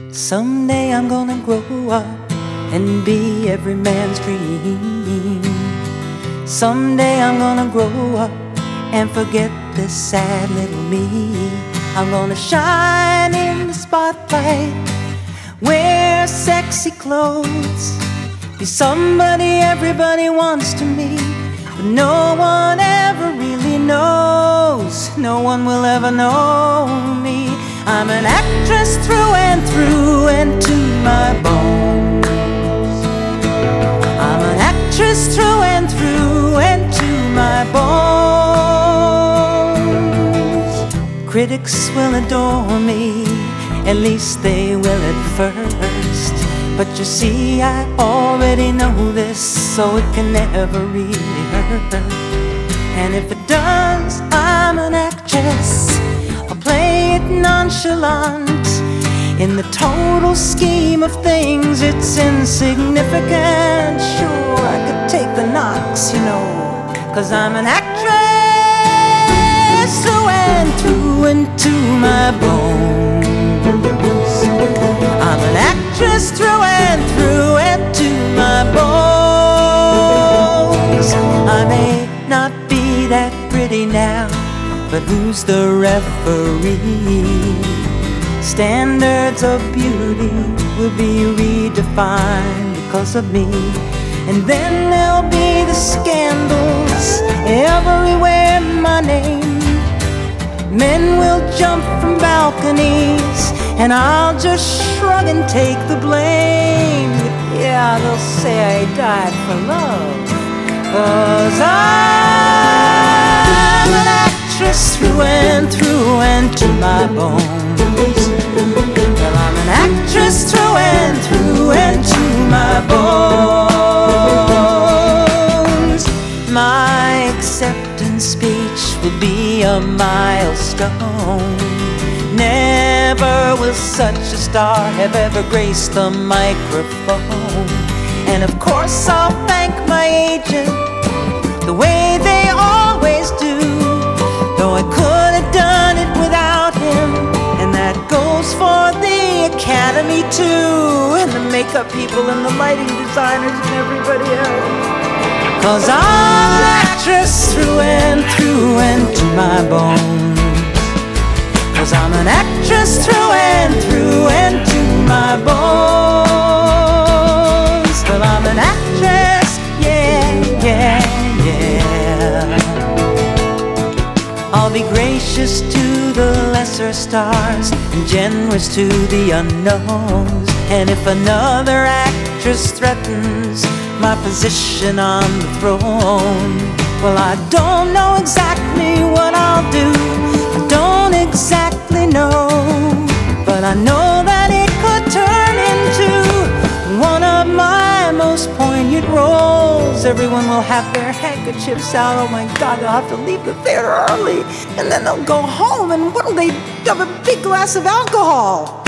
Someday I'm gonna grow up and be every man's dream. Someday I'm gonna grow up and forget this sad little me. I'm gonna shine in the spotlight, wear sexy clothes, be somebody everybody wants to meet, but no one ever really knows. No one will ever know me. I'm an actress through and to my bones. I'm an actress through and to my bones. Critics will adore me, at least they will at first. But you see, I already know this, so it can never really hurt. And if it does, I'm an actress. I'll play it nonchalant. In the total scheme of things, it's insignificant. Sure, I could take the knocks, you know, 'cause I'm an actress through and to my bones. I'm an actress through and to my bones. I may not be that pretty now, but who's the referee? Standards of beauty will be redefined because of me. And then there'll be the scandals everywhere my name. Men will jump from balconies and I'll just shrug and take the blame. Yeah, they'll say I died for love, 'cause I'm an actress through and to my bones. Well, I'm an actress through and to my bones. My acceptance speech will be a milestone. Never will such a star have ever graced the microphone. And of course I'll thank my agent the way they always do, though I could have done it without him. And that goes for the Academy too, and the makeup people and the lighting designers and everybody else. 'Cause I'm an actress through and to my bones. 'Cause I'm an actress through and to my bones. Well, I'm an actress, yeah, yeah, yeah. I'll be gracious to the lesser stars and generous to the unknowns. And if another actress threatens my position on the throne, well, I don't know exactly what I'll do. I don't exactly know, but I know that it could turn into one of my most poignant roles. Everyone will have their handkerchiefs out. Oh my God, they'll have to leave the theater early, and then they'll go home, and what'll they have? A big glass of alcohol.